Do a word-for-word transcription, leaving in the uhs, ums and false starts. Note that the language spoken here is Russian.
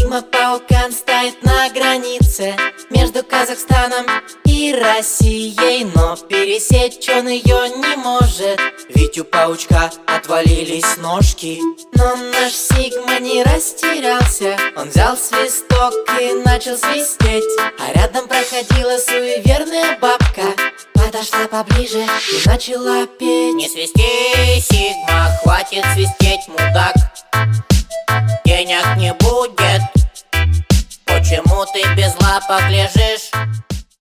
Сигма Паукан стоит на границе между Казахстаном и Россией, но пересечь он ее не может, ведь у паучка отвалились ножки. Но наш Сигма не растерялся, он взял свисток и начал свистеть. А рядом проходила суеверная бабка, подошла поближе и начала петь. Не свисти, Сигма, хватит свистеть, мудак. Денег не будет. Почему ты без лапок лежишь?